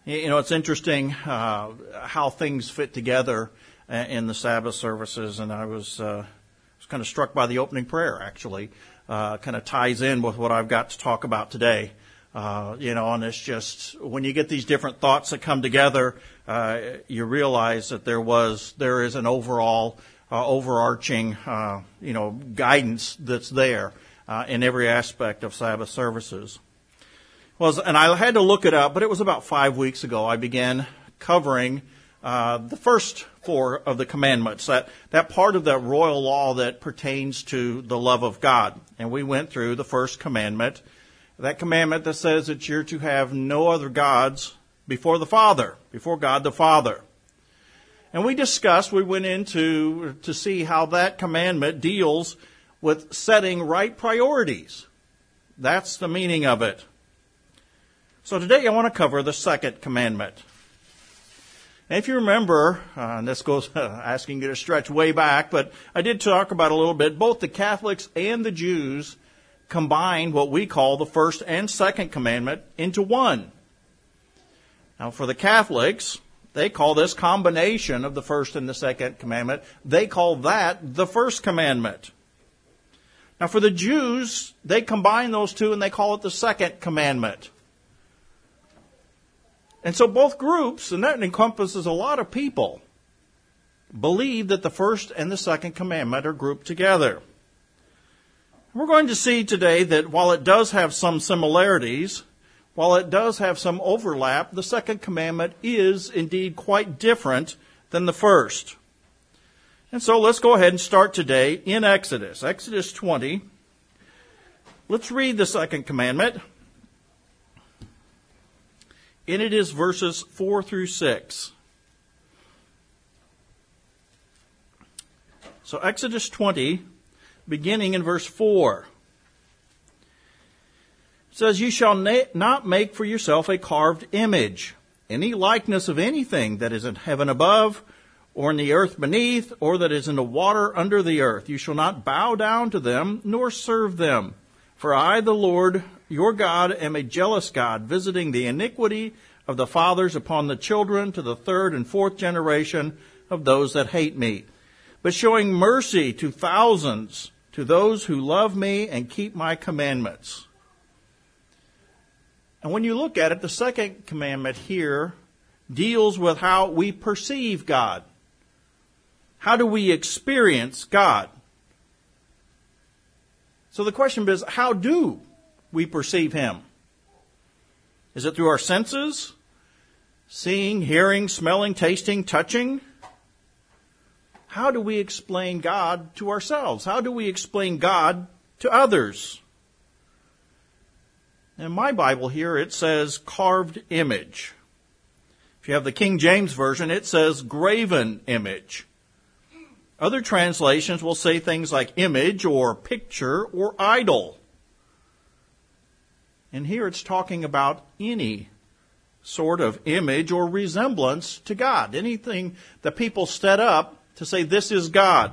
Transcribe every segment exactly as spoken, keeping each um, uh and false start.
You know, it's interesting uh, how things fit together in the Sabbath services, and I was, uh, was kind of struck by the opening prayer, actually. Uh, kind of ties in with what I've got to talk about today. Uh, you know, and it's just, when you get these different thoughts that come together, uh, you realize that there was, there is an overall, uh, overarching, uh, you know, guidance that's there, uh, in every aspect of Sabbath services. Was, and I had to look it up, but it was about five weeks ago I began covering uh, the first four of the commandments, that, that part of that royal law that pertains to the love of God. And we went through the first commandment, that commandment that says that you're to have no other gods before the Father, before God the Father. And we discussed, we went into to see how that commandment deals with setting right priorities. That's the meaning of it. So today I want to cover the second commandment. And if you remember, uh, and this goes uh, asking you to stretch way back, but I did talk about a little bit, both the Catholics and the Jews combine what we call the first and second commandment into one. Now for the Catholics, they call this combination of the first and the second commandment, they call that the first commandment. Now for the Jews, they combine those two and they call it the second commandment. And so both groups, and that encompasses a lot of people, believe that the first and the second commandment are grouped together. We're going to see today that while it does have some similarities, while it does have some overlap, the second commandment is indeed quite different than the first. And so let's go ahead and start today in Exodus, Exodus twenty. Let's read the second commandment. And it is verses four through six. So Exodus twenty, beginning in verse four. It says, "You shall na- not make for yourself a carved image, any likeness of anything that is in heaven above, or in the earth beneath, or that is in the water under the earth. You shall not bow down to them, nor serve them. For I, the Lord, your God, am a jealous God, visiting the iniquity of the fathers upon the children to the third and fourth generation of those that hate me, but showing mercy to thousands, to those who love me and keep my commandments." And when you look at it, the second commandment here deals with how we perceive God. How do we experience God? So the question is, how do we perceive Him? Is it through our senses? Seeing, hearing, smelling, tasting, touching? How do we explain God to ourselves? How do we explain God to others? In my Bible here, it says carved image. If you have the King James Version, it says graven image. Other translations will say things like image or picture or idol. And here it's talking about any sort of image or resemblance to God. Anything that people set up to say this is God.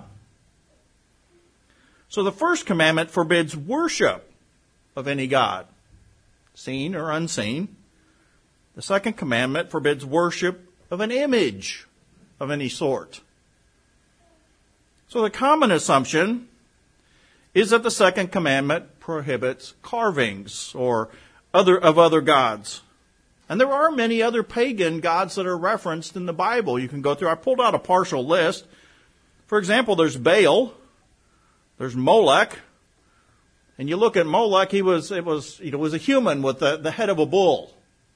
So the first commandment forbids worship of any God, seen or unseen. The second commandment forbids worship of an image of any sort. So the common assumption is that the second commandment prohibits carvings or other of other gods. And there are many other pagan gods that are referenced in the Bible. You can go through. I pulled out a partial list. For example, there's Baal, there's Molech, and you look at Molech, he was it was you know was a human with the, the head of a bull.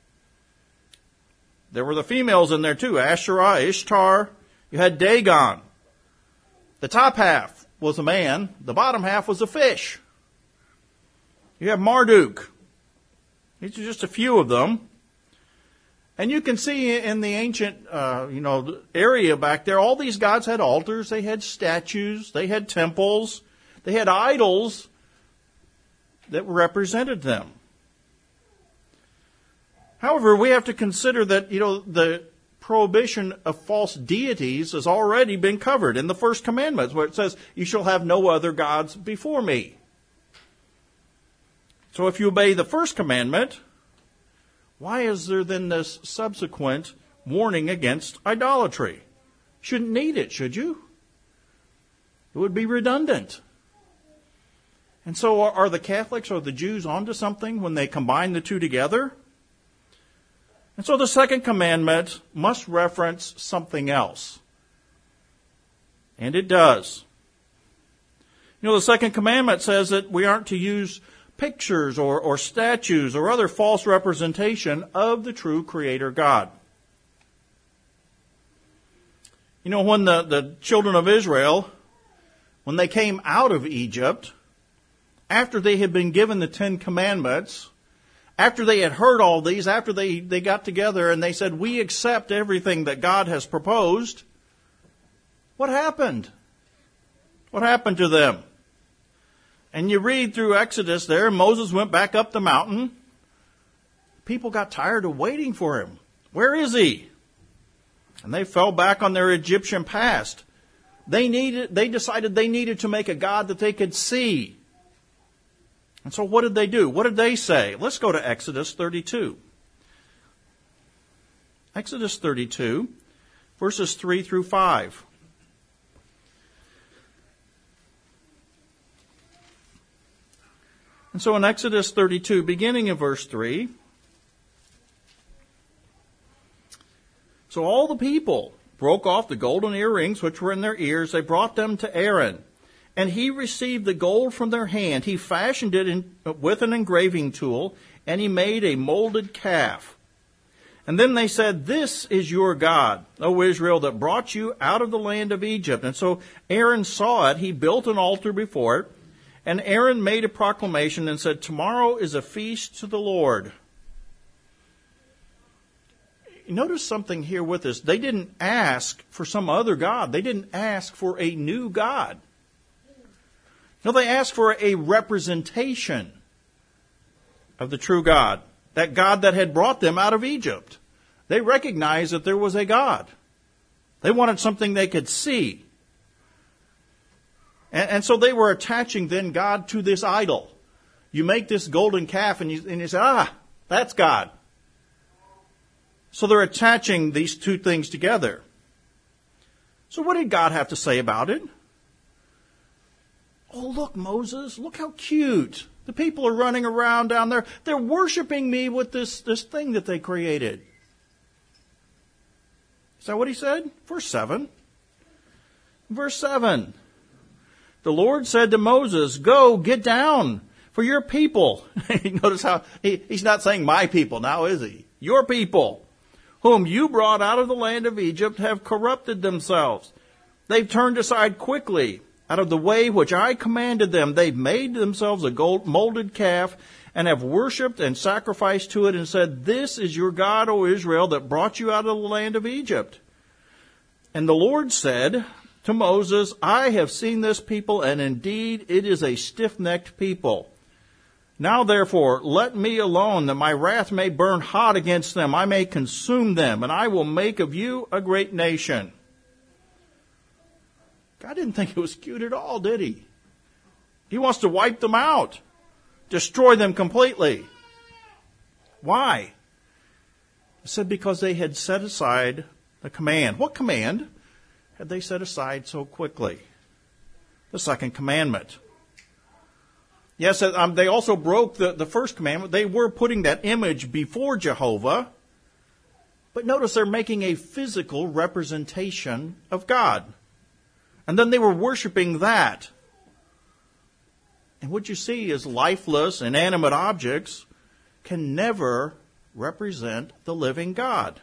There were the females in there too, Asherah, Ishtar. You had Dagon. The top half was a man. The bottom half was a fish. You have Marduk. These are just a few of them. And you can see in the ancient, uh, you know, area back there, all these gods had altars. They had statues. They had temples. They had idols that represented them. However, we have to consider that, you know, the prohibition of false deities has already been covered in the first commandment, where it says, "You shall have no other gods before me." So if you obey the first commandment, why is there then this subsequent warning against idolatry? Shouldn't need it, should you? It would be redundant. And so are, are the Catholics or the Jews onto something when they combine the two together? And so the second commandment must reference something else. And it does. You know, the second commandment says that we aren't to use pictures or, or statues or other false representation of the true Creator God. You know, when the, the children of Israel, when they came out of Egypt, after they had been given the Ten Commandments, after they had heard all these, after they, they got together and they said, we accept everything that God has proposed, what happened? What happened to them? And you read through Exodus there, Moses went back up the mountain. People got tired of waiting for him. Where is he? And they fell back on their Egyptian past. They needed, they decided they needed to make a God that they could see. And so what did they do? What did they say? Let's go to Exodus thirty-two. Exodus thirty-two, verses three through five. And so in Exodus thirty-two, beginning in verse three, so all the people broke off the golden earrings which were in their ears. They brought them to Aaron. And he received the gold from their hand. He fashioned it in, with an engraving tool, and he made a molded calf. And then they said, this is your God, O Israel, that brought you out of the land of Egypt. And so Aaron saw it. He built an altar before it. And Aaron made a proclamation and said, tomorrow is a feast to the Lord. Notice something here with this. They didn't ask for some other God. They didn't ask for a new God. No, they asked for a representation of the true God, that God that had brought them out of Egypt. They recognized that there was a God. They wanted something they could see. And, and so they were attaching then God to this idol. You make this golden calf and you, and you say, ah, that's God. So they're attaching these two things together. So what did God have to say about it? Oh, look, Moses, look how cute. The people are running around down there. They're worshiping me with this, this thing that they created. Is that what he said? Verse seven. Verse seven. The Lord said to Moses, go, get down, for your people. Notice how he, he's not saying my people now, is he? Your people, whom you brought out of the land of Egypt, have corrupted themselves. They've turned aside quickly out of the way which I commanded them. They've made themselves a gold molded calf and have worshipped and sacrificed to it and said, this is your God, O Israel, that brought you out of the land of Egypt. And the Lord said to Moses, I have seen this people, and indeed it is a stiff-necked people. Now therefore, let me alone, that my wrath may burn hot against them. I may consume them, and I will make of you a great nation. God didn't think it was cute at all, did he? He wants to wipe them out, destroy them completely. Why? He said because they had set aside the command. What command had they set aside so quickly? The second commandment. Yes, um, they also broke the, the first commandment. They were putting that image before Jehovah. But notice they're making a physical representation of God. And then they were worshiping that. And what you see is lifeless, inanimate objects can never represent the living God.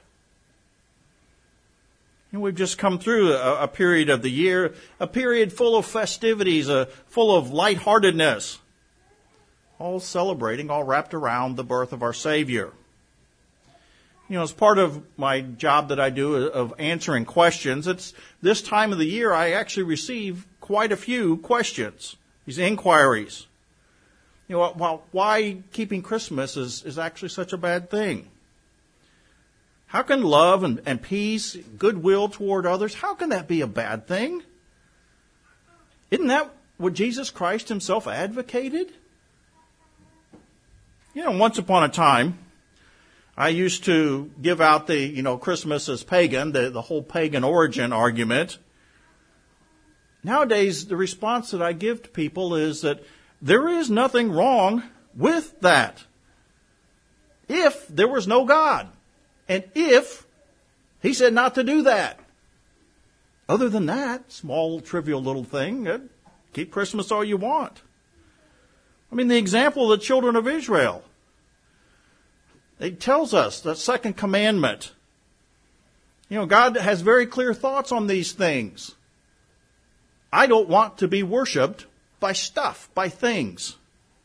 And we've just come through a, a period of the year, a period full of festivities, uh, full of lightheartedness, all celebrating, all wrapped around the birth of our Savior. You know, as part of my job that I do of answering questions, it's this time of the year I actually receive quite a few questions, these inquiries. You know, well, why keeping Christmas is, is actually such a bad thing? How can love and, and peace, goodwill toward others, how can that be a bad thing? Isn't that what Jesus Christ himself advocated? You know, once upon a time, I used to give out the, you know, Christmas is pagan, the, the whole pagan origin argument. Nowadays, the response that I give to people is that there is nothing wrong with that. If there was no God, and if He said not to do that. Other than that, small, trivial little thing, uh, keep Christmas all you want. I mean, the example of the children of Israel. It tells us that second commandment. You know, God has very clear thoughts on these things. I don't want to be worshipped by stuff, by things.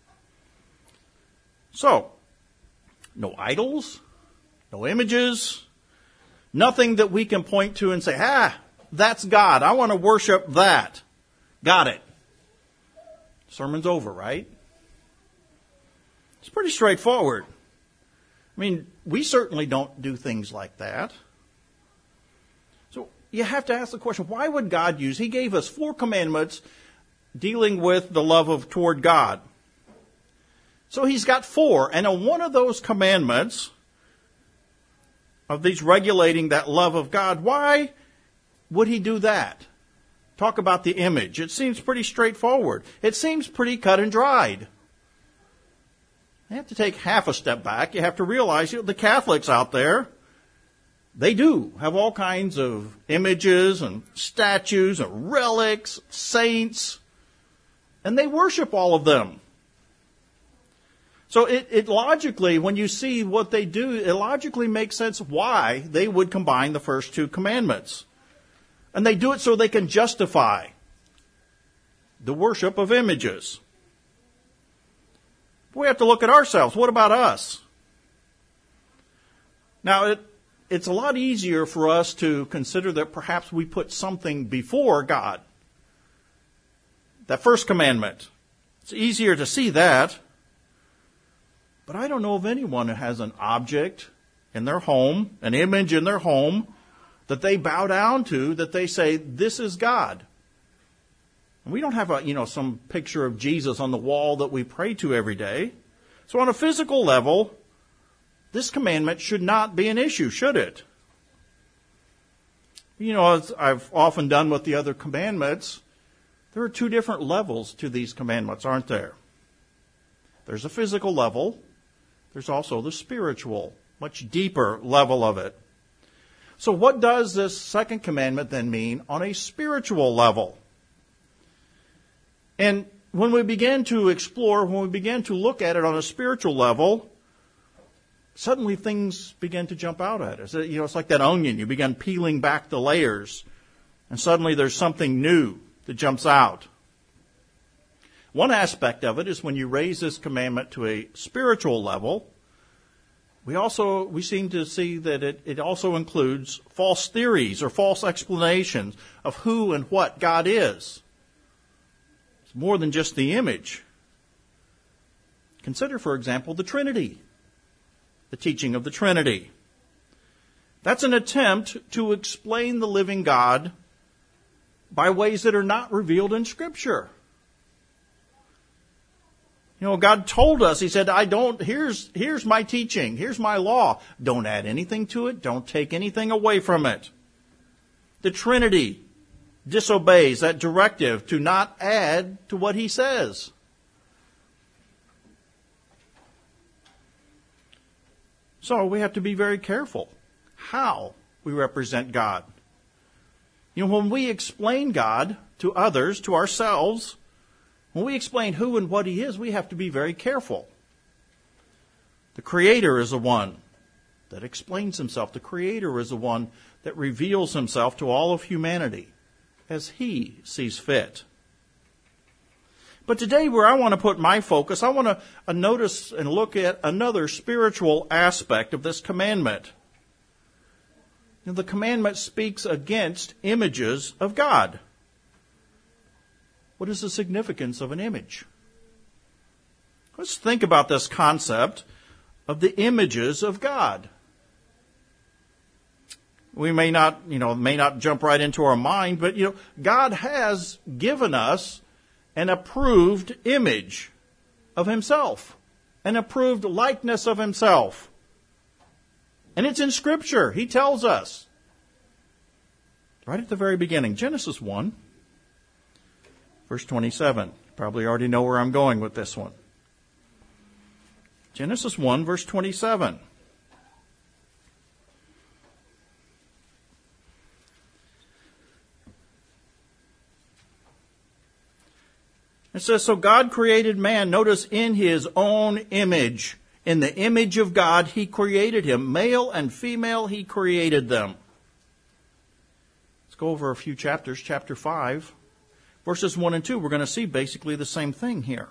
So, no idols, no images, nothing that we can point to and say, ah, that's God. I want to worship that. Got it. Sermon's over, right? It's pretty straightforward. I mean, we certainly don't do things like that. So you have to ask the question, why would God use? He gave us four commandments dealing with the love of toward God. So He's got four, and on one of those commandments of these regulating that love of God, why would He do that? Talk about the image. It seems pretty straightforward. It seems pretty cut and dried. You have to take half a step back. You have to realize, you know, the Catholics out there, they do have all kinds of images and statues and relics, saints, and they worship all of them. So it, it logically, when you see what they do, it logically makes sense why they would combine the first two commandments. And they do it so they can justify the worship of images. We have to look at ourselves. What about us? Now, it, it's a lot easier for us to consider that perhaps we put something before God. That first commandment. It's easier to see that. But I don't know of anyone who has an object in their home, an image in their home, that they bow down to, that they say, this is God. And we don't have a, you know, some picture of Jesus on the wall that we pray to every day. So on a physical level, this commandment should not be an issue, should it? You know, as I've often done with the other commandments, there are two different levels to these commandments, aren't there? There's a physical level. There's also the spiritual, much deeper level of it. So what does this second commandment then mean on a spiritual level? And when we begin to explore, when we begin to look at it on a spiritual level, suddenly things begin to jump out at us. You know, it's like that onion. You begin peeling back the layers, and suddenly there's something new that jumps out. One aspect of it is when you raise this commandment to a spiritual level, we also, we seem to see that it, it also includes false theories or false explanations of who and what God is. It's more than just the image. Consider, for example, the Trinity, the teaching of the Trinity. That's an attempt to explain the living God by ways that are not revealed in Scripture. You know, God told us, He said, I don't, here's, here's my teaching, here's my law. Don't add anything to it, don't take anything away from it. The Trinity disobeys that directive to not add to what He says. So we have to be very careful how we represent God. You know, when we explain God to others, to ourselves, when we explain who and what He is, we have to be very careful. The Creator is the one that explains Himself. The Creator is the one that reveals Himself to all of humanity as He sees fit. But today, where I want to put my focus, I want to uh, notice and look at another spiritual aspect of this commandment. You know, the commandment speaks against images of God. What is the significance of an image? Let's think about this concept of the images of God. We may not, you know, may not jump right into our mind, but, you know, God has given us an approved image of Himself, an approved likeness of Himself. And it's in Scripture. He tells us. Right at the very beginning. Genesis one, verse twenty-seven. Probably already know where I'm going with this one. Genesis one, verse twenty-seven. It says, so God created man, notice, in his own image. In the image of God, he created him. Male and female, he created them. Let's go over a few chapters. Chapter five, verses one and two. We're going to see basically the same thing here.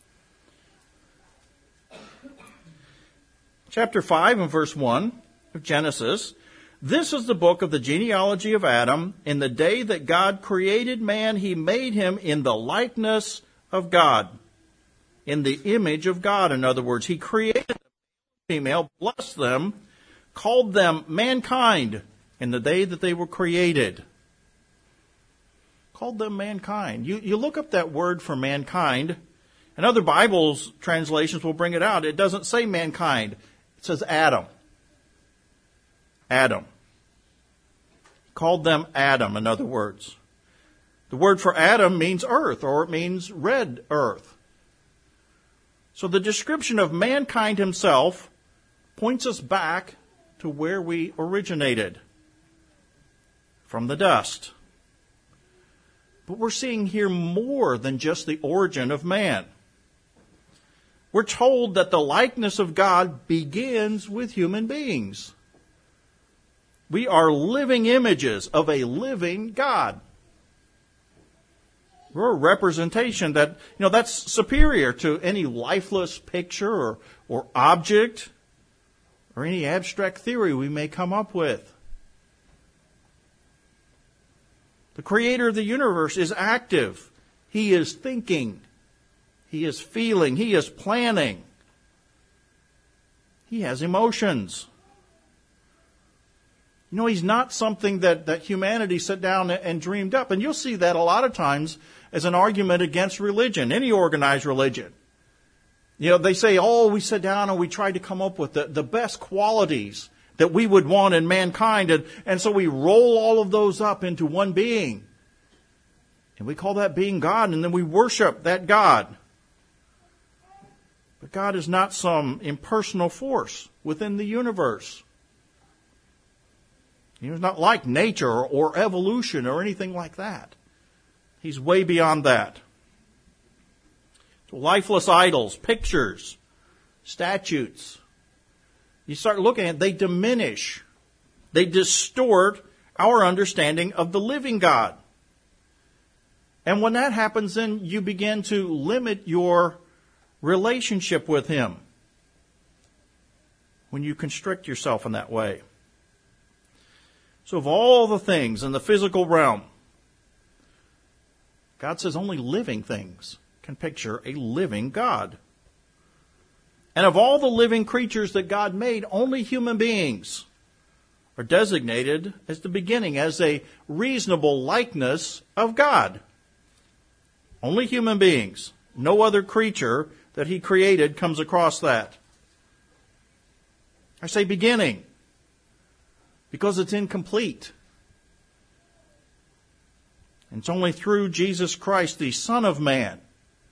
Chapter five and verse one of Genesis. This is the book of the genealogy of Adam. In the day that God created man, he made him in the likeness of God. In the image of God, in other words. He created the female, blessed them, called them mankind in the day that they were created. Called them mankind. You, you look up that word for mankind, and other Bibles translations will bring it out. It doesn't say mankind. It says Adam. Adam. Called them Adam, in other words. The word for Adam means earth, or it means red earth. So the description of mankind himself points us back to where we originated, from the dust. But we're seeing here more than just the origin of man. We're told that the likeness of God begins with human beings. We are living images of a living God. We're a representation that, you know, that's superior to any lifeless picture or, or object or any abstract theory we may come up with. The creator of the universe is active. He is thinking. He is feeling. He is planning. He has emotions. You know, he's not something that, that humanity sat down and dreamed up. And you'll see that a lot of times as an argument against religion, any organized religion. You know, they say, oh, we sat down and we tried to come up with the, the best qualities that we would want in mankind. And, and so we roll all of those up into one being. And we call that being God, and then we worship that God. But God is not some impersonal force within the universe. He's not like nature or evolution or anything like that. He's way beyond that. So lifeless idols, pictures, statues. You start looking at it, they diminish. They distort our understanding of the living God. And when that happens, then you begin to limit your relationship with Him. When you constrict yourself in that way. So of all the things in the physical realm, God says only living things can picture a living God. And of all the living creatures that God made, only human beings are designated as the beginning, as a reasonable likeness of God. Only human beings. No other creature that He created comes across that. I say beginning, because it's incomplete. And it's only through Jesus Christ, the Son of Man,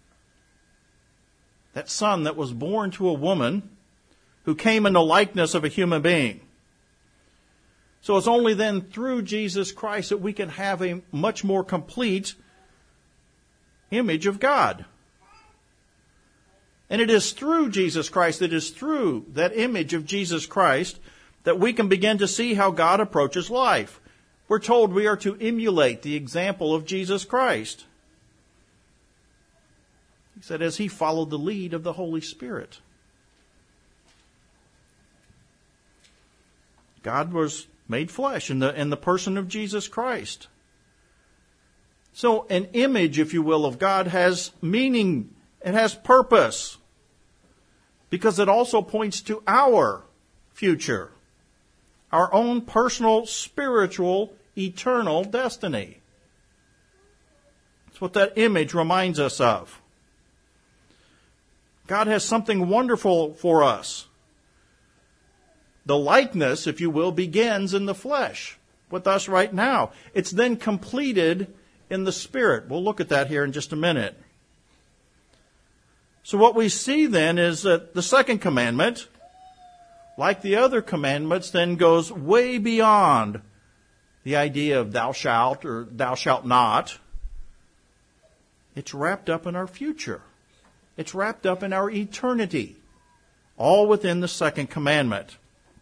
that Son that was born to a woman who came in the likeness of a human being. So it's only then through Jesus Christ that we can have a much more complete image of God. And it is through Jesus Christ, it is through that image of Jesus Christ that we can begin to see how God approaches life. We're told we are to emulate the example of Jesus Christ. He said, as He followed the lead of the Holy Spirit. God was made flesh in the, in the person of Jesus Christ. So an image, if you will, of God has meaning. It has purpose. Because it also points to our future. Our own personal, spiritual, eternal destiny. That's what that image reminds us of. God has something wonderful for us. the likeness, if you will, begins in the flesh with us right now. It's then completed in the Spirit. We'll look at that here in just a minute. So what we see then is that the second commandment, like the other commandments, then goes way beyond the idea of thou shalt or thou shalt not. It's wrapped up in our future. It's wrapped up in our eternity, all within the second commandment.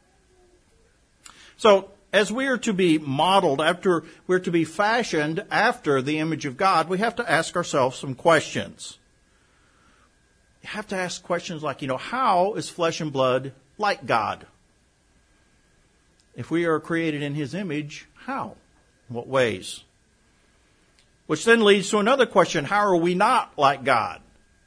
So, as we are to be modeled after, we're to be fashioned after the image of God, we have to ask ourselves some questions. You have to ask questions like, you know, how is flesh and blood like God? If we are created in His image, how? In what ways? Which then leads to another question, how are we not like God?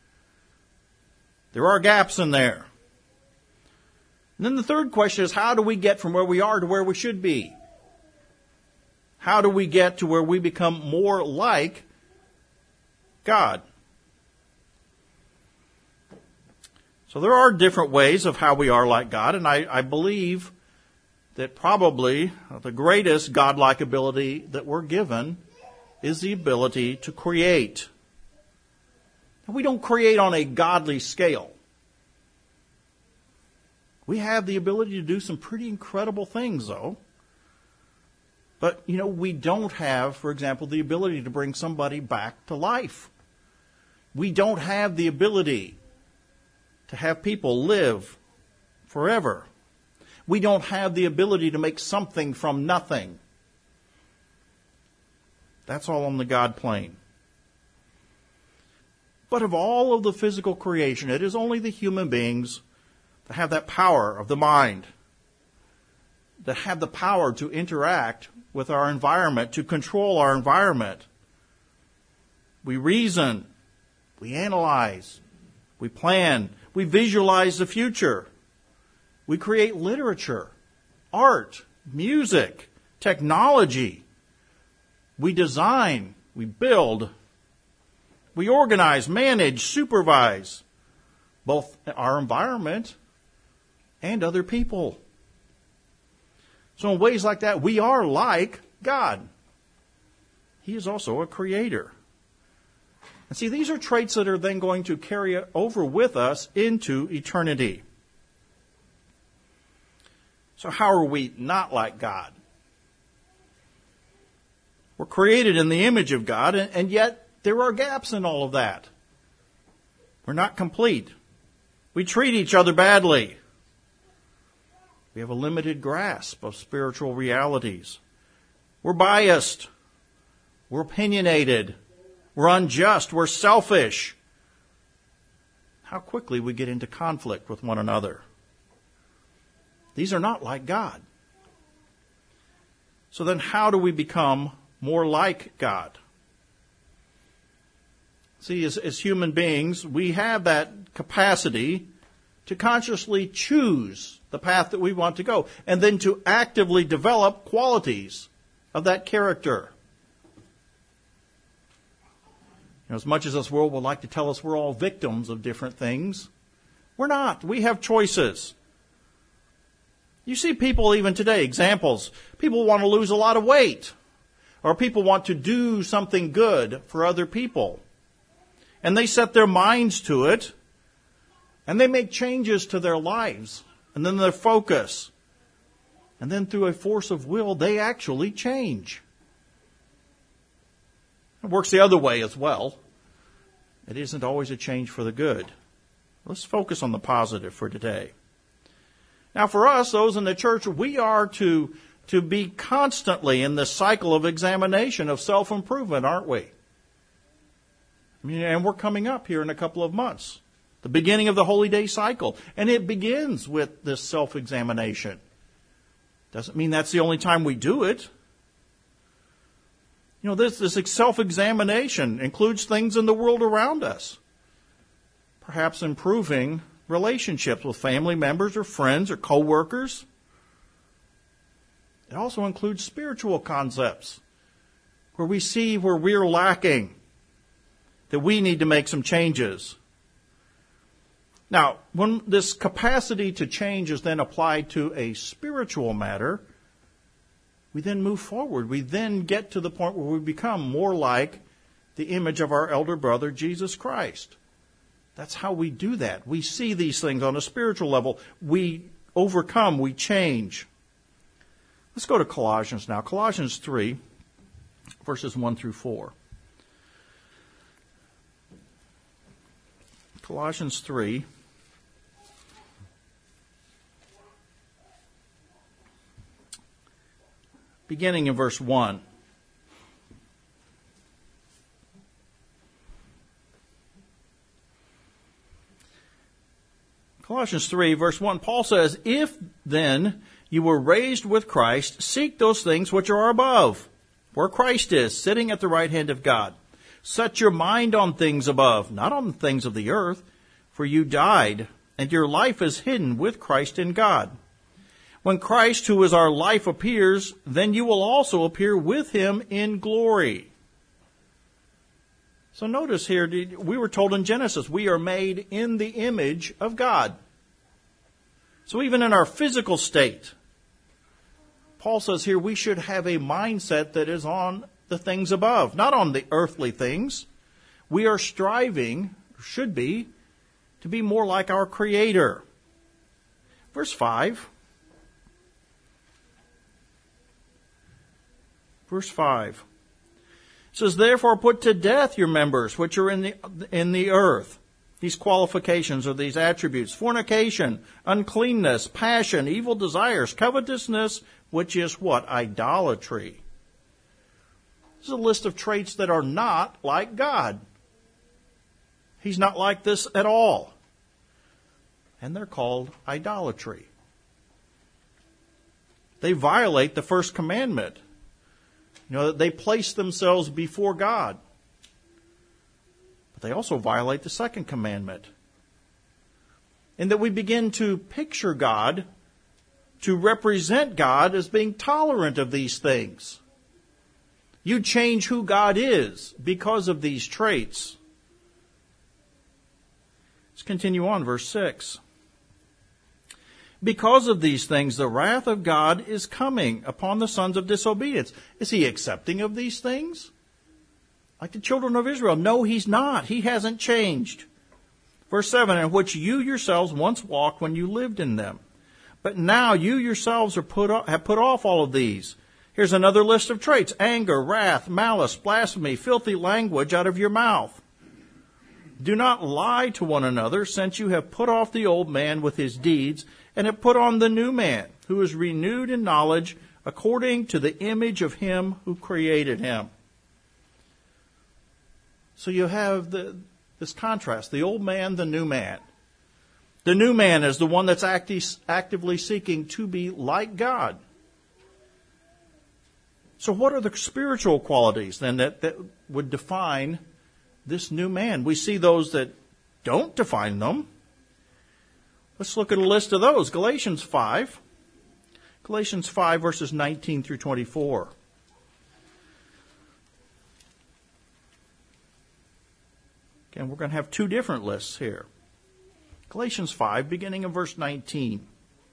There are gaps in there. And then the third question is, how do we get from where we are to where we should be? How do we get to where we become more like God? So there are different ways of how we are like God, and I, I believe that probably the greatest godlike ability that we're given is the ability to create. We don't create on a godly scale. We have the ability to do some pretty incredible things, though. But, you know, we don't have, for example, the ability to bring somebody back to life. We don't have the ability to have people live forever. We don't have the ability to make something from nothing. That's all on the God plane. But of all of the physical creation, it is only the human beings that have that power of the mind, that have the power to interact with our environment, to control our environment. We reason, we analyze, we plan, we visualize the future. We create literature, art, music, technology. We design, we build, we organize, manage, supervise both our environment and other people. So in ways like that, we are like God. He is also a creator. And see, these are traits that are then going to carry over with us into eternity. So how are we not like God? We're created in the image of God, and, and yet there are gaps in all of that. We're not complete. We treat each other badly. We have a limited grasp of spiritual realities. We're biased. We're opinionated. We're unjust. We're selfish. How quickly we get into conflict with one another. These are not like God. So then how do we become more like God? See, as, as human beings, we have that capacity to consciously choose the path that we want to go, and then to actively develop qualities of that character. You know, as much as this world would like to tell us we're all victims of different things, we're not. We have choices. You see people even today, examples, people want to lose a lot of weight, or people want to do something good for other people. And they set their minds to it, and they make changes to their lives, and then their focus. And then through a force of will, they actually change. It works the other way as well. It isn't always a change for the good. Let's focus on the positive for today. Now for us, those in the church, we are to, to be constantly in this cycle of examination, of self-improvement, aren't we? I mean, and we're coming up here in a couple of months. The beginning of the Holy Day cycle. And it begins with this self-examination. Doesn't mean that's the only time we do it. You know, this, this self-examination includes things in the world around us. Perhaps improving relationships with family members or friends or co-workers. It also includes spiritual concepts where we see where we're lacking, that we need to make some changes. Now, when this capacity to change is then applied to a spiritual matter, we then move forward. We then get to the point where we become more like the image of our elder brother, Jesus Christ. That's how we do that. We see these things on a spiritual level. We overcome, we change. Let's go to Colossians now. Colossians three, verses one through four. Colossians three. Beginning in verse one. Colossians three, verse one, Paul says, "If then you were raised with Christ, seek those things which are above, where Christ is, sitting at the right hand of God. Set your mind on things above, not on the things of the earth, for you died, and your life is hidden with Christ in God. When Christ, who is our life, appears, then you will also appear with him in glory." So notice here, we were told in Genesis, we are made in the image of God. So even in our physical state, Paul says here we should have a mindset that is on the things above, not on the earthly things. We are striving, or should be, to be more like our Creator. Verse five. Verse five. It says, "Therefore put to death your members which are in the in the earth." These qualifications or these attributes: fornication, uncleanness, passion, evil desires, covetousness, which is what? Idolatry. This is a list of traits that are not like God. He's not like this at all. And they're called idolatry. They violate the first commandment. You know, they place themselves before God. But they also violate the second commandment. In that we begin to picture God, to represent God as being tolerant of these things. You change who God is because of these traits. Let's continue on, verse six. "Because of these things, the wrath of God is coming upon the sons of disobedience." Is he accepting of these things? Like the children of Israel? No, he's not. He hasn't changed. Verse seven, "In which you yourselves once walked when you lived in them. But now you yourselves are put off, have put off all of these." Here's another list of traits: anger, wrath, malice, blasphemy, filthy language out of your mouth. "Do not lie to one another, since you have put off the old man with his deeds, and have put on the new man, who is renewed in knowledge according to the image of him who created him." So you have the, this contrast, the old man, the new man. The new man is the one that's acti- actively seeking to be like God. So what are the spiritual qualities then that, that would define this new man? We see those that don't define them. Let's look at a list of those. Galatians five. Galatians five, verses nineteen through twenty-four. Again, we're going to have two different lists here. Galatians five, beginning in verse nineteen.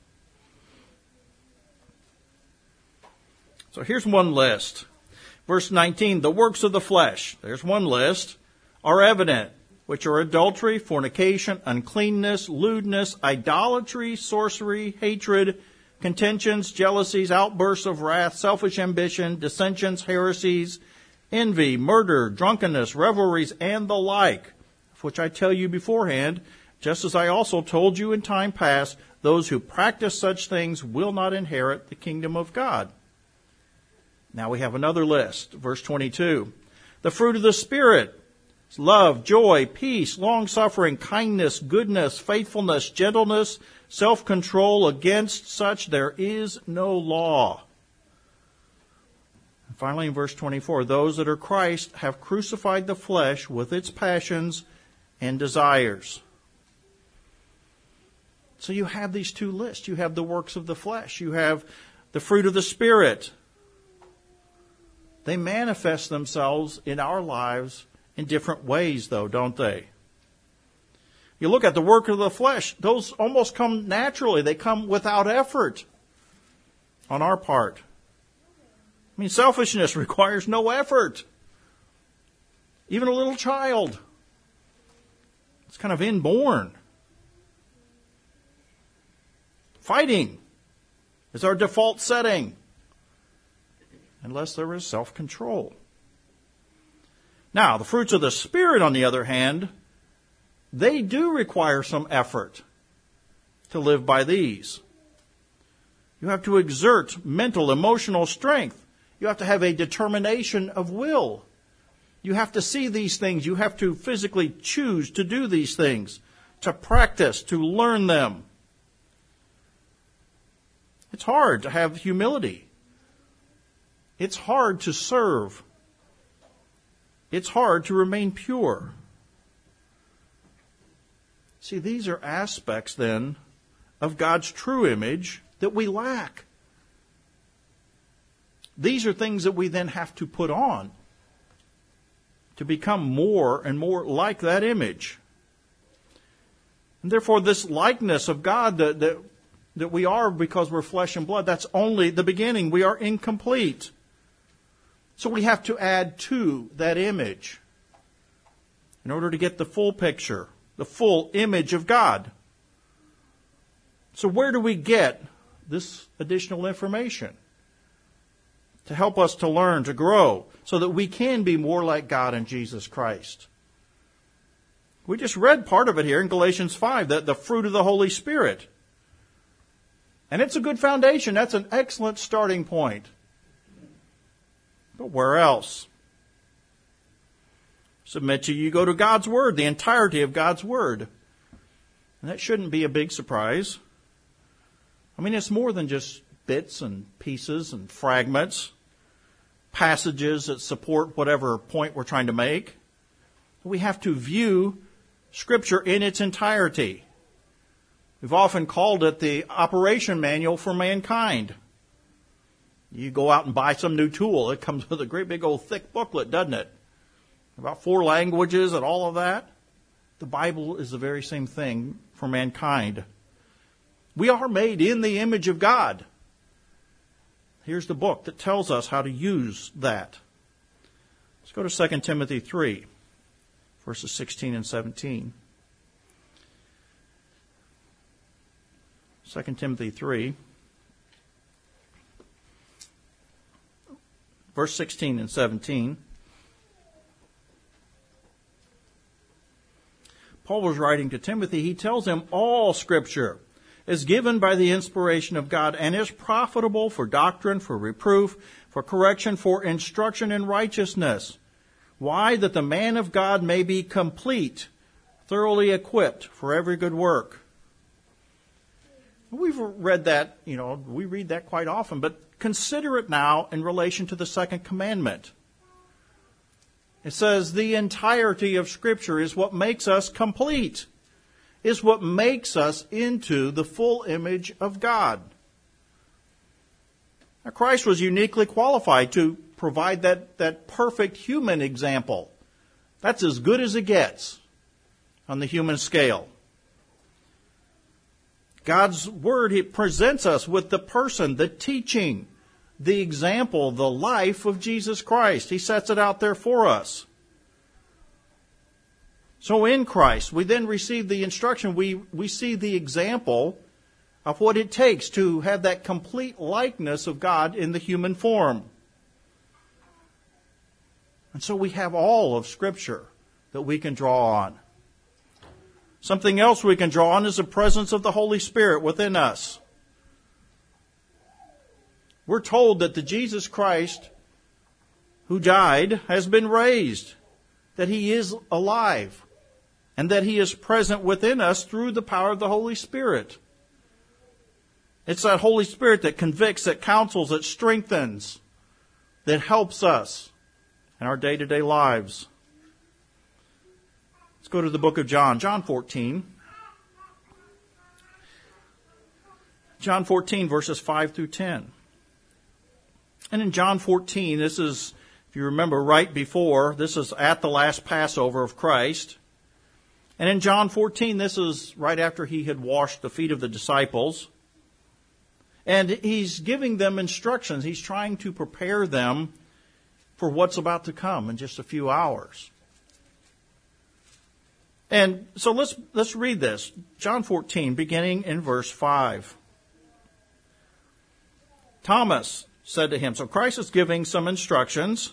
So here's one list. Verse nineteen, "The works of the flesh," there's one list, "are evident, which are adultery, fornication, uncleanness, lewdness, idolatry, sorcery, hatred, contentions, jealousies, outbursts of wrath, selfish ambition, dissensions, heresies, envy, murder, drunkenness, revelries, and the like, of which I tell you beforehand, just as I also told you in time past, those who practice such things will not inherit the kingdom of God." Now we have another list. Verse twenty-two. "The fruit of the Spirit: love, joy, peace, long-suffering, kindness, goodness, faithfulness, gentleness, self-control. Against such there is no law." And finally, in verse twenty-four, "Those that are Christ have crucified the flesh with its passions and desires." So you have these two lists. You have the works of the flesh. You have the fruit of the Spirit. They manifest themselves in our lives in different ways, though, don't they? You look at the work of the flesh, those almost come naturally. They come without effort on our part. I mean, selfishness requires no effort. Even a little child. It's kind of inborn. Fighting is our default setting, unless there is self-control. Now, the fruits of the Spirit, on the other hand, they do require some effort to live by these. You have to exert mental, emotional strength. You have to have a determination of will. You have to see these things. You have to physically choose to do these things, to practice, to learn them. It's hard to have humility. It's hard to serve. It's hard to remain pure. See, these are aspects then of God's true image that we lack. These are things that we then have to put on to become more and more like that image. And therefore, this likeness of God that, that, that we are because we're flesh and blood, that's only the beginning. We are incomplete. So we have to add to that image in order to get the full picture, the full image of God. So where do we get this additional information to help us to learn, to grow, so that we can be more like God in Jesus Christ? We just read part of it here in Galatians five, that the fruit of the Holy Spirit. And it's a good foundation. That's an excellent starting point. But where else? Submit to you, you go to God's Word, the entirety of God's Word. And that shouldn't be a big surprise. I mean, it's more than just bits and pieces and fragments, passages that support whatever point we're trying to make. We have to view Scripture in its entirety. We've often called it the operation manual for mankind. You go out and buy some new tool, it comes with a great big old thick booklet, doesn't it? About four languages and all of that. The Bible is the very same thing for mankind. We are made in the image of God. Here's the book that tells us how to use that. Let's go to Second Timothy three, verses sixteen and seventeen. Second Timothy three, verse sixteen and seventeen. Paul was writing to Timothy. He tells him all Scripture is given by the inspiration of God and is profitable for doctrine, for reproof, for correction, for instruction in righteousness. Why? That the man of God may be complete, thoroughly equipped for every good work. We've read that, you know, we read that quite often, but consider it now in relation to the second commandment. It says the entirety of Scripture is what makes us complete, is what makes us into the full image of God. Now, Christ was uniquely qualified to provide that, that perfect human example. That's as good as it gets on the human scale. God's Word, it presents us with the person, the teaching, the example, the life of Jesus Christ. He sets it out there for us. So in Christ, we then receive the instruction. We, we see the example of what it takes to have that complete likeness of God in the human form. And so we have all of Scripture that we can draw on. Something else we can draw on is the presence of the Holy Spirit within us. We're told that the Jesus Christ who died has been raised, that He is alive, and that He is present within us through the power of the Holy Spirit. It's that Holy Spirit that convicts, that counsels, that strengthens, that helps us in our day-to-day lives. Let's go to the book of John, John fourteen. John fourteen, verses five through ten. And in John fourteen, this is, if you remember right before, this is at the last Passover of Christ. And in John fourteen, this is right after he had washed the feet of the disciples. And he's giving them instructions. He's trying to prepare them for what's about to come in just a few hours. And so let's let's read this. John fourteen, beginning in verse five. Thomas said to him, so Christ is giving some instructions.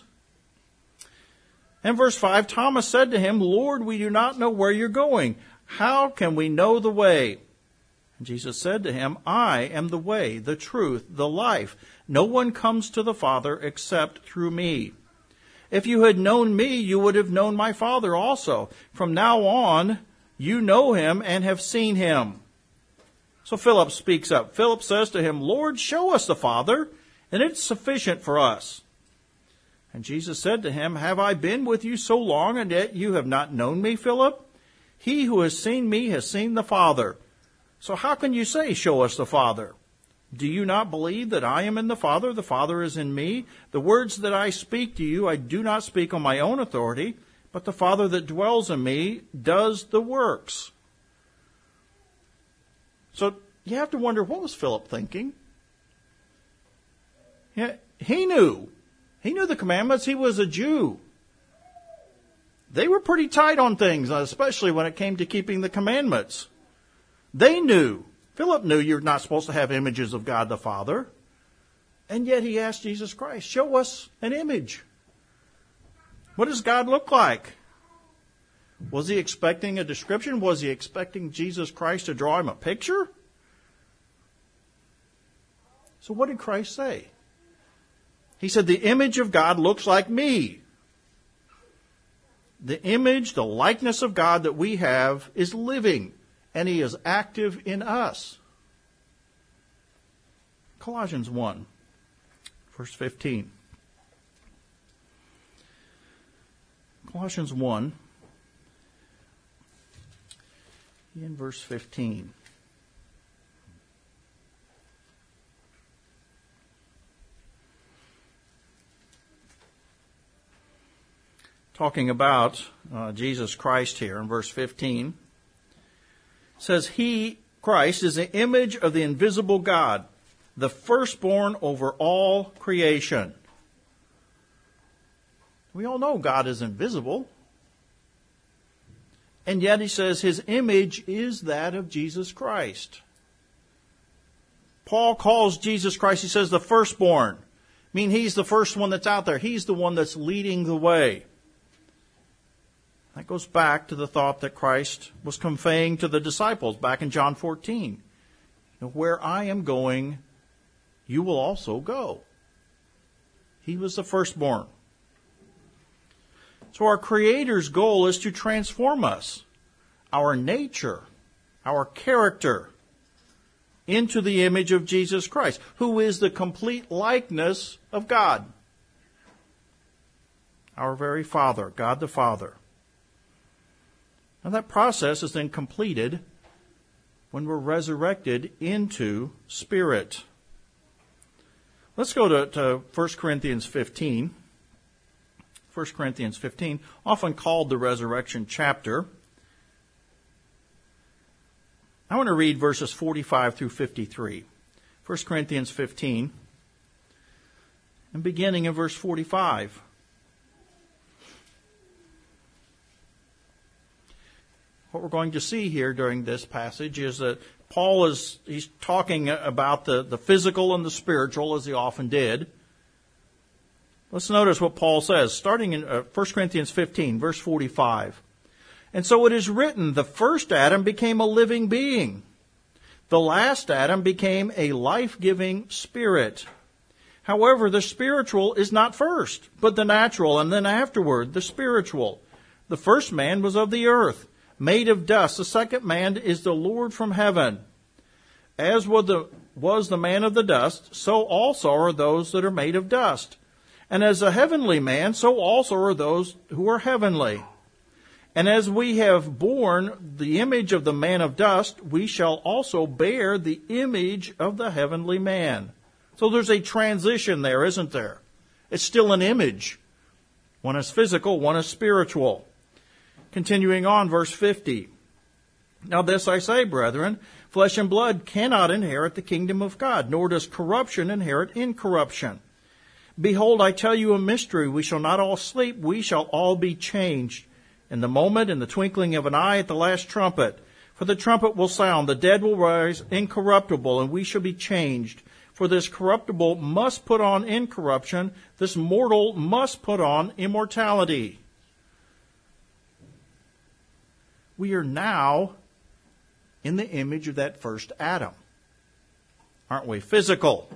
In verse five, Thomas said to him, Lord, we do not know where you're going. How can we know the way? And Jesus said to him, I am the way, the truth, the life. No one comes to the Father except through me. If you had known me, you would have known my Father also. From now on, you know him and have seen him. So Philip speaks up. Philip says to him, Lord, show us the Father, and it's sufficient for us. And Jesus said to him, have I been with you so long, and yet you have not known me, Philip? He who has seen me has seen the Father. So how can you say, show us the Father? Do you not believe that I am in the Father, the Father is in me? The words that I speak to you, I do not speak on my own authority, but the Father that dwells in me does the works. So you have to wonder, what was Philip thinking? Yeah, he knew. He knew the commandments. He was a Jew. They were pretty tight on things, especially when it came to keeping the commandments. They knew. Philip knew you're not supposed to have images of God the Father. And yet he asked Jesus Christ, show us an image. What does God look like? Was he expecting a description? Was he expecting Jesus Christ to draw him a picture? So what did Christ say? He said, the image of God looks like me. The image, the likeness of God that we have is living. And he is active in us. Colossians one, verse fifteen. Colossians one, in verse fifteen. Talking about uh, Jesus Christ here in verse fifteen. Says he, Christ, is the image of the invisible God, the firstborn over all creation. We all know God is invisible. And yet he says his image is that of Jesus Christ. Paul calls Jesus Christ, he says, the firstborn. I mean, he's the first one that's out there. He's the one that's leading the way. That goes back to the thought that Christ was conveying to the disciples back in John fourteen. Where I am going, you will also go. He was the firstborn. So our Creator's goal is to transform us, our nature, our character, into the image of Jesus Christ, who is the complete likeness of God. Our very Father, God the Father. Now that process is then completed when we're resurrected into spirit. Let's go to, to First Corinthians fifteen. First Corinthians fifteen, often called the resurrection chapter. I want to read verses forty-five through fifty-three. First Corinthians fifteen, and beginning in verse forty-five. What we're going to see here during this passage is that Paul is he's talking about the, the physical and the spiritual, as he often did. Let's notice what Paul says, starting in uh, First Corinthians fifteen, verse forty-five. And so it is written, the first Adam became a living being. The last Adam became a life-giving spirit. However, the spiritual is not first, but the natural, and then afterward, the spiritual. The first man was of the earth, made of dust. The second man is the Lord from heaven. As was the, was the man of the dust, so also are those that are made of dust. And as a heavenly man, so also are those who are heavenly. And as we have borne the image of the man of dust, we shall also bear the image of the heavenly man. So there's a transition there, isn't there? It's still an image. One is physical, one is spiritual. Continuing on, verse fifty. Now this I say, brethren, flesh and blood cannot inherit the kingdom of God, nor does corruption inherit incorruption. Behold, I tell you a mystery. We shall not all sleep. We shall all be changed. In the moment, in the twinkling of an eye, at the last trumpet. For the trumpet will sound, the dead will rise incorruptible, and we shall be changed. For this corruptible must put on incorruption. This mortal must put on immortality. We are now in the image of that first Adam. Aren't we? Physical.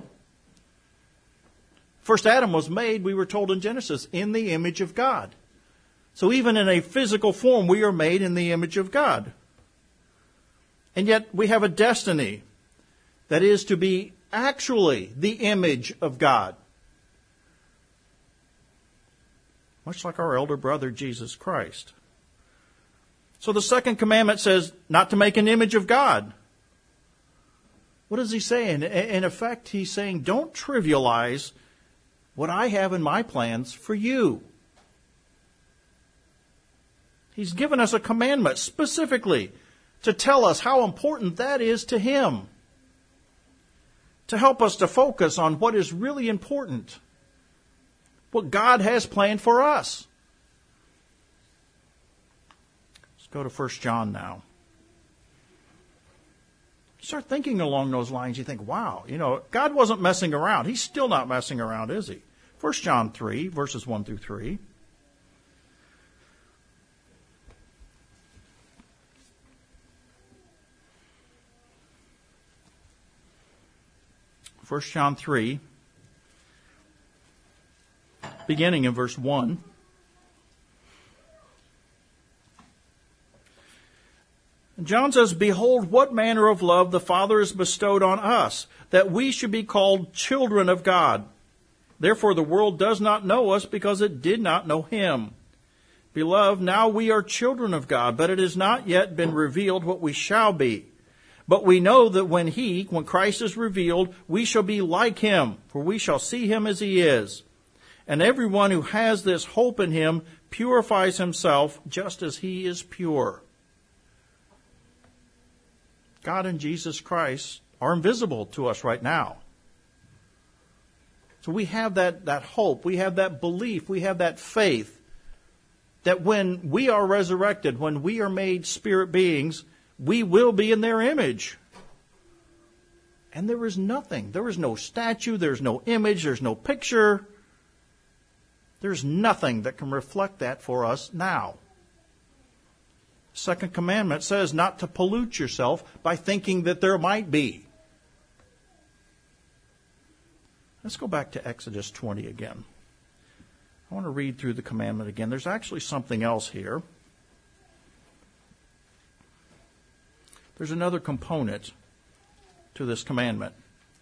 First Adam was made, we were told in Genesis, in the image of God. So even in a physical form, we are made in the image of God. And yet we have a destiny that is to be actually the image of God. Much like our elder brother, Jesus Christ. So the second commandment says not to make an image of God. What is he saying? In effect, he's saying don't trivialize what I have in my plans for you. He's given us a commandment specifically to tell us how important that is to him. To help us to focus on what is really important. What God has planned for us. Let's go to First John now. You start thinking along those lines, you think, wow, you know, God wasn't messing around. He's still not messing around, is he? First John three, verses one through three. First John three, beginning in verse one. John says, behold, what manner of love the Father has bestowed on us, that we should be called children of God. Therefore the world does not know us, because it did not know him. Beloved, now we are children of God, but it has not yet been revealed what we shall be. But we know that when he, when Christ is revealed, we shall be like him, for we shall see him as he is. And everyone who has this hope in him purifies himself just as he is pure. God and Jesus Christ are invisible to us right now. So we have that, that hope, we have that belief, we have that faith that when we are resurrected, when we are made spirit beings, we will be in their image. And there is nothing. There is no statue, there's no image, there's no picture. There's nothing that can reflect that for us now. Second commandment says not to pollute yourself by thinking that there might be. Let's go back to Exodus twenty again. I want to read through the commandment again. There's actually something else here. There's another component to this commandment.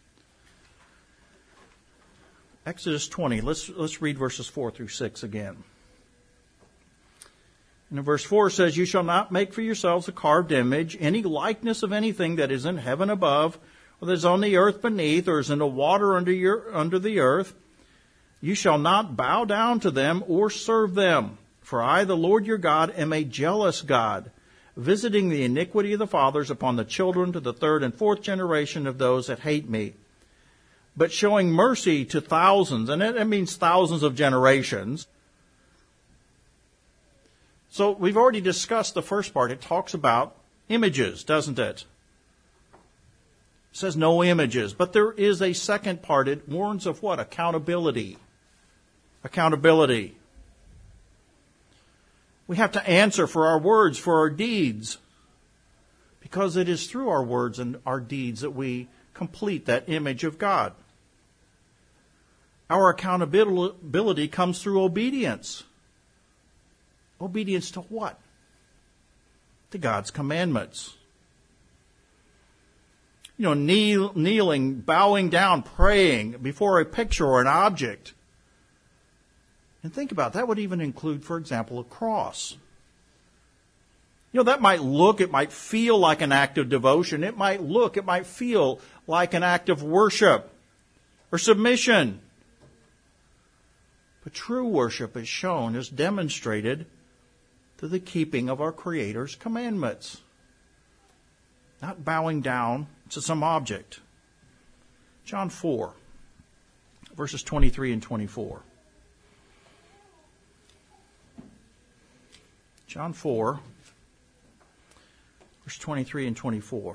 Exodus twenty, let's, let's read verses four through six again. And in verse four it says, you shall not make for yourselves a carved image, any likeness of anything that is in heaven above, or that is on the earth beneath, or is in the water under your under the earth. You shall not bow down to them or serve them. For I, the Lord your God, am a jealous God, visiting the iniquity of the fathers upon the children to the third and fourth generation of those that hate me, but showing mercy to thousands, and that means thousands of generations. So we've already discussed the first part. It talks about images, doesn't it? It says no images, but there is a second part. It warns of what? Accountability. Accountability. We have to answer for our words, for our deeds, because it is through our words and our deeds that we complete that image of God. Our accountability comes through obedience. Obedience to what? To God's commandments. You know, kneel, kneeling, bowing down, praying before a picture or an object. And think about it, that would even include, for example, a cross. You know, that might look, it might feel like an act of devotion. It might look, it might feel like an act of worship or submission. But true worship is shown, is demonstrated through the keeping of our Creator's commandments. not bowing down to some object. John four, verses twenty-three and twenty-four. John four, verse twenty-three and twenty-four.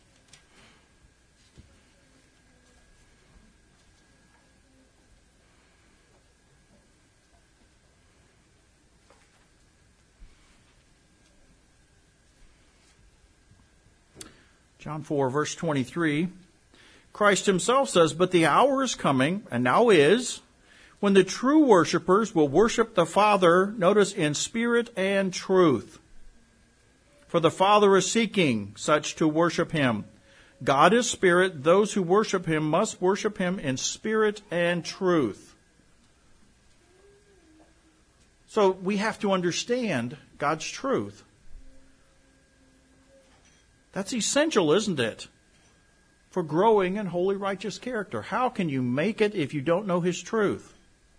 John four, verse twenty-three, Christ himself says, "But the hour is coming, and now is, when the true worshipers will worship the Father," notice, "in spirit and truth. For the Father is seeking such to worship him. God is spirit. Those who worship him must worship him in spirit and truth." So we have to understand God's truth. That's essential, isn't it, for growing in holy, righteous character? How can you make it if you don't know his truth?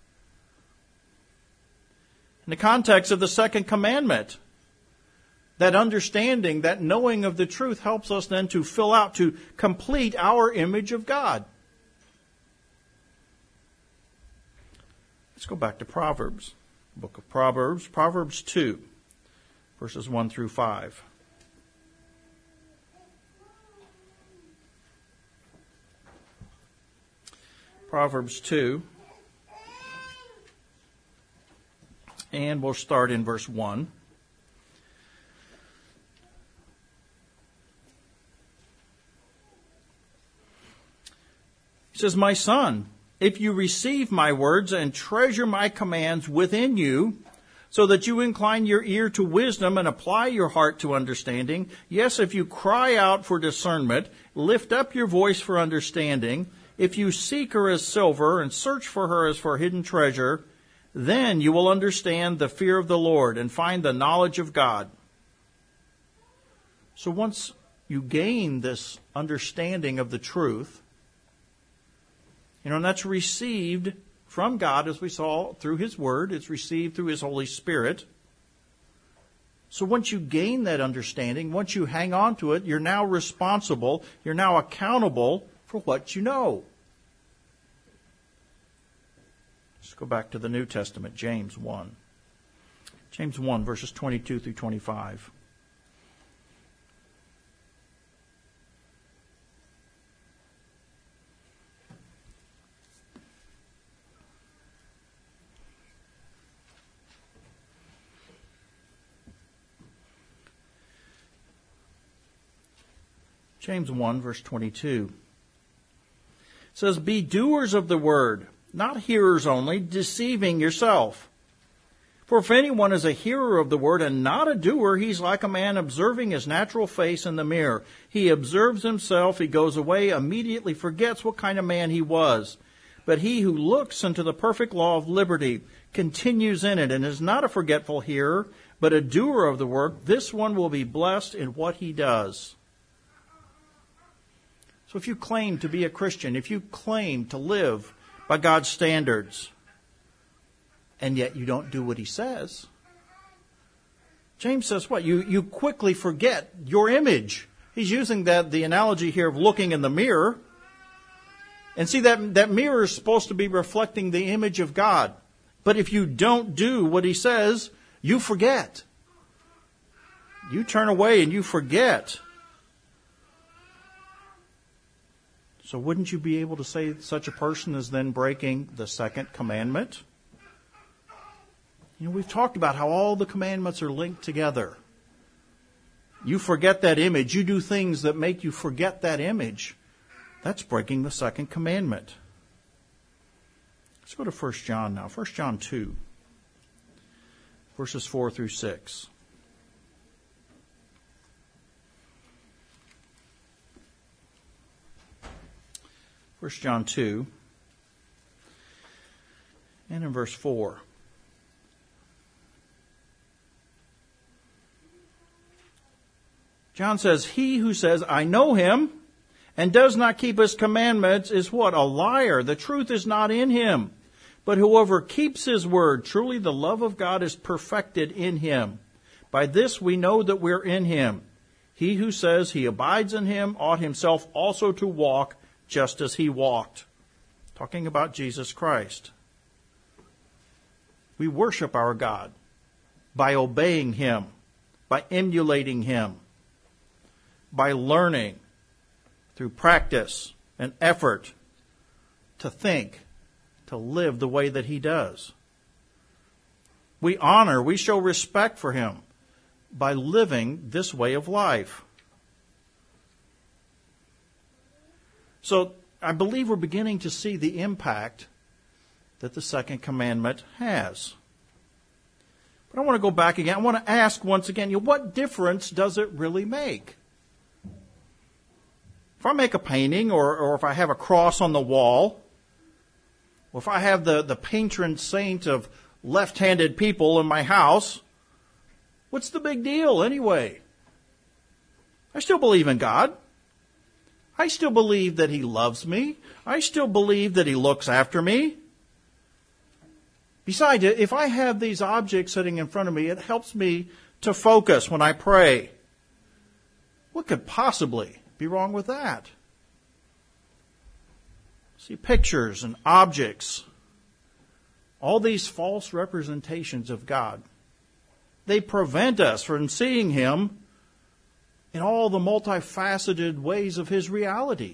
In the context of the second commandment, that understanding, that knowing of the truth helps us then to fill out, to complete our image of God. Let's go back to Proverbs, book of Proverbs, Proverbs two, verses one through five. Proverbs two, and we'll start in verse one. He says, "My son, if you receive my words and treasure my commands within you, so that you incline your ear to wisdom and apply your heart to understanding, yes, if you cry out for discernment, lift up your voice for understanding, if you seek her as silver and search for her as for hidden treasure, then you will understand the fear of the Lord and find the knowledge of God." So once you gain this understanding of the truth, you know, and that's received from God, as we saw, through his word. It's received through his Holy Spirit. So once you gain that understanding, once you hang on to it, you're now responsible, you're now accountable for what you know. Let's go back to the New Testament, James one. James one, verses twenty-two through twenty-five. James one, verse twenty-two. It says, "Be doers of the word, not hearers only, deceiving yourself. For if anyone is a hearer of the word and not a doer, he's like a man observing his natural face in the mirror. He observes himself, he goes away, immediately forgets what kind of man he was. But he who looks into the perfect law of liberty continues in it and is not a forgetful hearer, but a doer of the work, this one will be blessed in what he does." So if you claim to be a Christian, if you claim to live by God's standards, and yet you don't do what he says, James says what? You, you quickly forget your image. He's using that the analogy here of looking in the mirror. And see, that, that mirror is supposed to be reflecting the image of God. But if you don't do what he says, you forget. You turn away and you forget. So wouldn't you be able to say such a person is then breaking the second commandment? You know, we've talked about how all the commandments are linked together. You forget that image. You do things that make you forget that image. That's breaking the second commandment. Let's go to First John now. First John two, verses four through six. First John two, and in verse four. John says, "He who says, 'I know him,' and does not keep his commandments is what? A liar. The truth is not in him. But whoever keeps his word, truly the love of God is perfected in him. By this we know that we're in him. He who says he abides in him ought himself also to walk just as he walked. Talking about Jesus Christ. We worship our God by obeying him, by emulating him, by learning through practice and effort to think, to live the way that he does. We honor, we show respect for him by living this way of life. So I believe we're beginning to see the impact that the second commandment has. But I want to go back again. I want to ask once again, you know, what difference does it really make? If I make a painting, or, or if I have a cross on the wall, or if I have the, the patron saint of left-handed people in my house, what's the big deal anyway? I still believe in God. I still believe that he loves me. I still believe that he looks after me. Besides, if I have these objects sitting in front of me, it helps me to focus when I pray. What could possibly be wrong with that? See, pictures and objects, all these false representations of God, they prevent us from seeing him in all the multifaceted ways of his reality.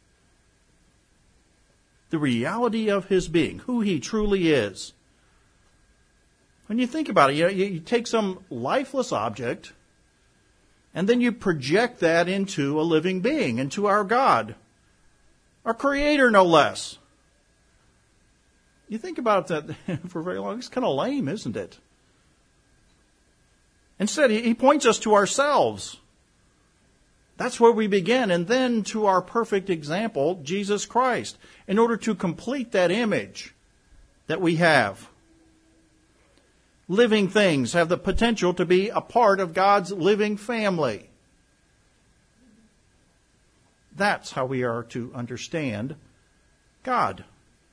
The reality of his being, who he truly is. When you think about it, you, you take some lifeless object, and then you project that into a living being, into our God, our Creator no less. You think about that for very long, it's kind of lame, isn't it? Instead, he points us to ourselves. That's where we begin, and then to our perfect example, Jesus Christ, in order to complete that image that we have. Living things have the potential to be a part of God's living family. That's how we are to understand God.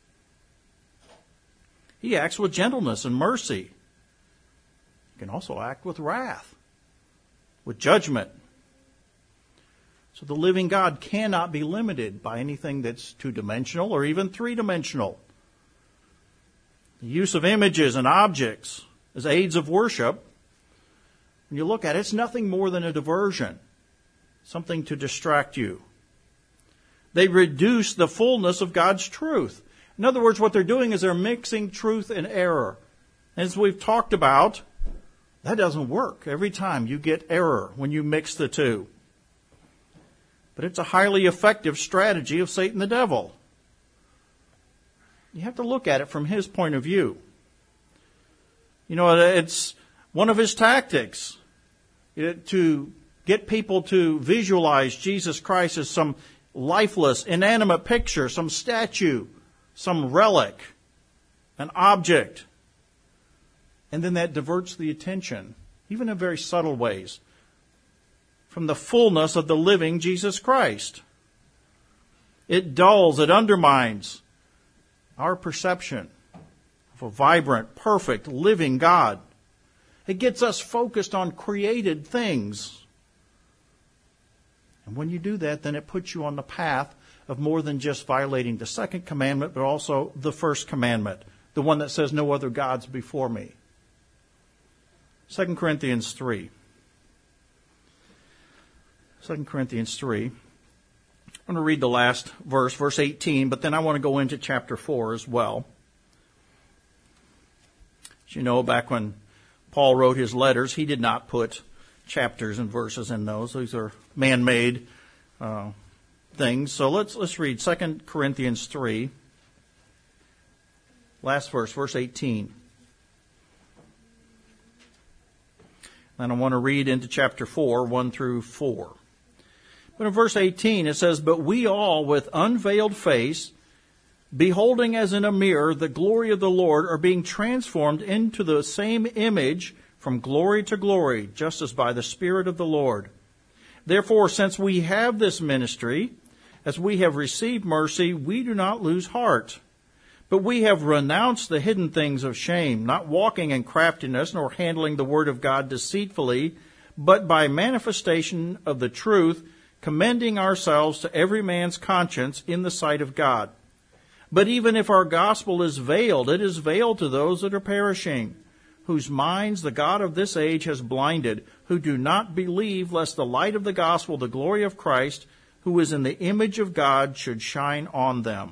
He acts with gentleness and mercy. He can also act with wrath, with judgment. So the living God cannot be limited by anything that's two-dimensional or even three-dimensional. The use of images and objects as aids of worship, when you look at it, it's nothing more than a diversion, something to distract you. They reduce the fullness of God's truth. In other words, what they're doing is they're mixing truth and error. As we've talked about, that doesn't work. Every time you get error when you mix the two. But it's a highly effective strategy of Satan the devil. You have to look at it from his point of view. You know, it's one of his tactics to get people to visualize Jesus Christ as some lifeless, inanimate picture, some statue, some relic, an object. And then that diverts the attention, even in very subtle ways, from the fullness of the living Jesus Christ. It dulls, it undermines our perception of a vibrant, perfect, living God. It gets us focused on created things. And when you do that, then it puts you on the path of more than just violating the second commandment, but also the first commandment, the one that says no other gods before me. Second Corinthians three. Second Corinthians three. I'm going to read the last verse, verse eighteen, but then I want to go into chapter four as well. As you know, back when Paul wrote his letters, he did not put chapters and verses in those. These are man-made uh, things. So let's let's read Second Corinthians three. Last verse, verse eighteen. And I want to read into chapter four, one through four. But in verse eighteen it says, "But we all with unveiled face, beholding as in a mirror the glory of the Lord, are being transformed into the same image from glory to glory, just as by the Spirit of the Lord. Therefore, since we have this ministry, as we have received mercy, we do not lose heart. But we have renounced the hidden things of shame, not walking in craftiness, nor handling the word of God deceitfully, but by manifestation of the truth, commending ourselves to every man's conscience in the sight of God. But even if our gospel is veiled, it is veiled to those that are perishing, whose minds the God of this age has blinded, who do not believe, lest the light of the gospel, the glory of Christ, who is in the image of God, should shine on them.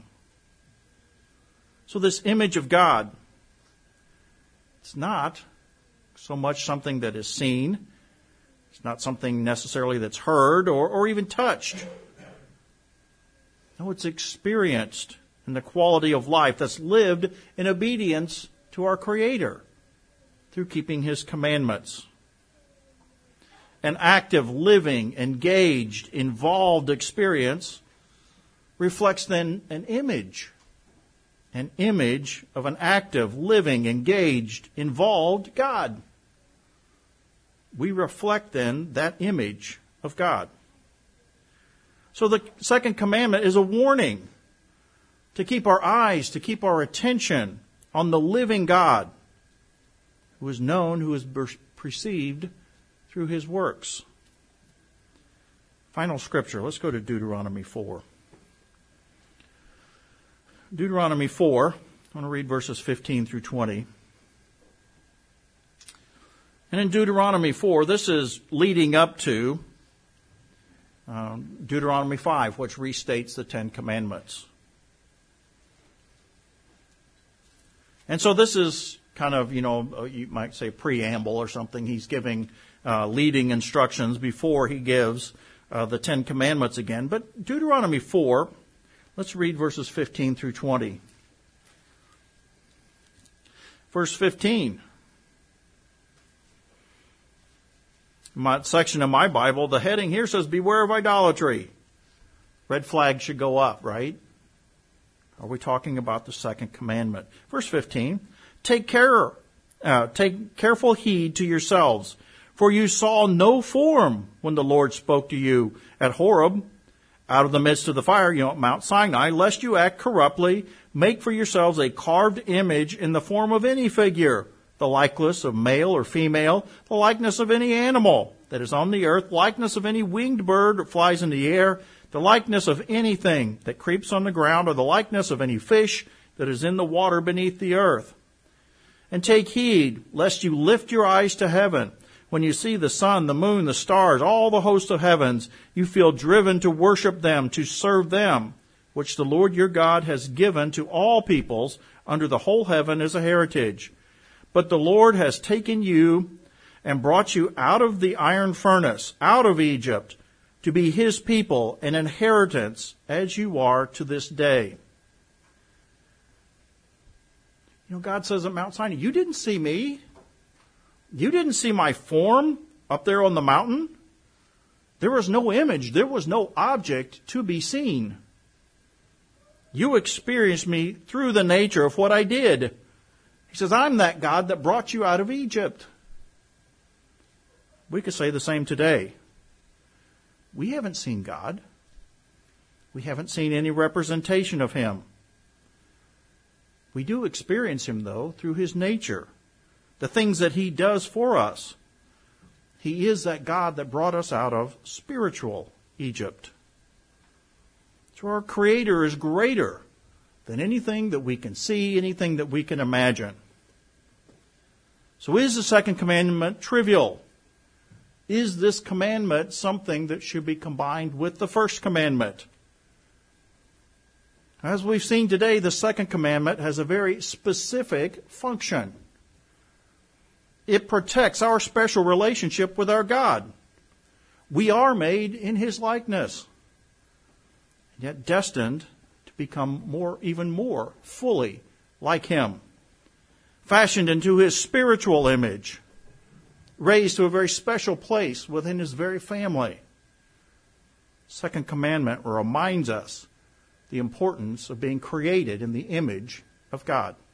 So this image of God, it's not so much something that is seen. It's not something necessarily that's heard or, or even touched. No, it's experienced in the quality of life that's lived in obedience to our Creator through keeping His commandments. An active, living, engaged, involved experience reflects then an image. An image of an active, living, engaged, involved God. We reflect then that image of God. So the second commandment is a warning to keep our eyes, to keep our attention on the living God who is known, who is perceived through His works. Final scripture. Let's go to Deuteronomy four. Deuteronomy four. I want to read verses fifteen through twenty. And in Deuteronomy four, this is leading up to um, Deuteronomy five, which restates the Ten Commandments. And so this is kind of, you know, you might say preamble or something. He's giving uh, leading instructions before he gives uh, the Ten Commandments again. But Deuteronomy four, let's read verses fifteen through twenty. Verse fifteen. My section of my Bible, the heading here says, beware of idolatry. Red flag should go up, right? Are we talking about the second commandment? Verse fifteen, take care, uh, take careful heed to yourselves, for you saw no form when the Lord spoke to you at Horeb, out of the midst of the fire, you know, at Mount Sinai, lest you act corruptly, make for yourselves a carved image in the form of any figure, the likeness of male or female, the likeness of any animal that is on the earth, likeness of any winged bird that flies in the air, the likeness of anything that creeps on the ground, or the likeness of any fish that is in the water beneath the earth. And take heed, lest you lift your eyes to heaven. When you see the sun, the moon, the stars, all the host of heavens, you feel driven to worship them, to serve them, which the Lord your God has given to all peoples under the whole heaven as a heritage. But the Lord has taken you and brought you out of the iron furnace, out of Egypt, to be His people, an inheritance, as you are to this day. You know, God says at Mount Sinai, you didn't see me. You didn't see my form up there on the mountain. There was no image. There was no object to be seen. You experienced me through the nature of what I did. He says, I'm that God that brought you out of Egypt. We could say the same today. We haven't seen God. We haven't seen any representation of Him. We do experience Him, though, through His nature, the things that He does for us. He is that God that brought us out of spiritual Egypt. So our Creator is greater than anything that we can see, anything that we can imagine. So is the second commandment trivial? Is this commandment something that should be combined with the first commandment? As we've seen today, the second commandment has a very specific function. It protects our special relationship with our God. We are made in His likeness, yet destined to become more, even more fully like Him. Fashioned into His spiritual image, raised to a very special place within His very family. Second commandment reminds us the importance of being created in the image of God.